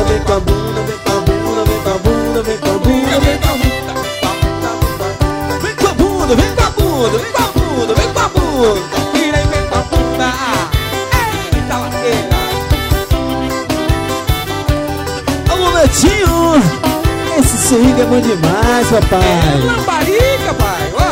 bunda, vem com a bunda, vem com a bunda, vem com a bunda, vem com a bunda, vem com a bunda. Vem com a bunda, vem com a bunda, vem com a bunda, vem com a bunda. Vira e vem com a bunda. Eita laqueira. Alô, Netinho, esse swing é bom demais, papai. Lambarica, pai. Ó.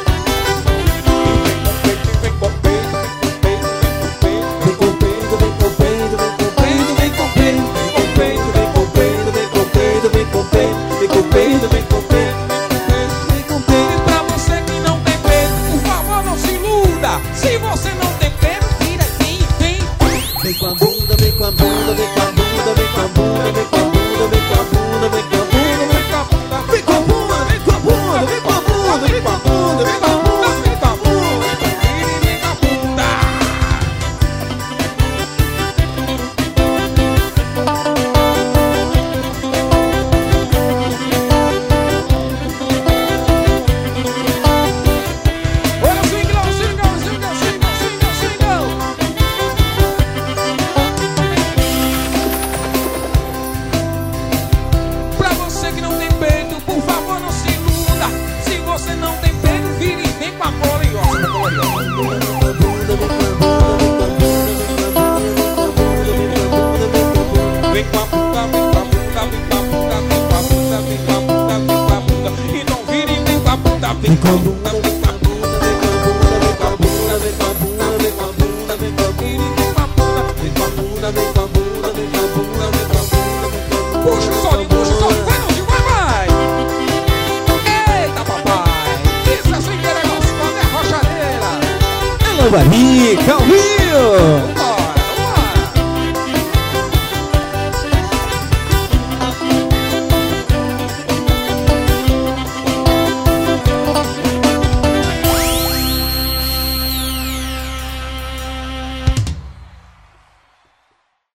Vem com o peito, vem com o peito, vem com o peito, vem com o peito, vem com o peito, vem com o peito, vem com o peito, vem com o peito, vem com o peito, vem com o peito. E pra você que não tem peito, por favor, não se iluda. Se você não tem peito, vira aqui e vem. Vem com a bunda, vem com a bunda, vem com a bunda, vem com a bunda, vem com a bunda, vem com a bunda, vem com a bunda, vem com a bunda, vem com a bunda, vem com a bunda, vem com a bunda, vem com a bunda, vem com a bunda, vem com a bunda. Olha o swingão, swingão, swingão, swingão, swingão, swingão. Pra você que não tem peito, por favor, não se iluda. Se você não tem peito, vira e vem com a bola e ó. Vem com a bunda, vem com a bunda, vem com a bunda, vem com a bunda, vem com a bunda, vem com a bunda. Então vira e vem com a bunda, vem com a bunda, vem com a bunda, vem com a bunda, vem com a bunda, vem com a bunda, vem com a bunda, vem com a bunda, vem com a bunda, vem com a bunda, vem com a bunda, vem com a bunda, vem com a bunda. Puxa o solinho, vai Naldinho, vai! Eita papai! Isso é swingueira gostosa, é rochadeira! Alô, Barrica, ao Rio!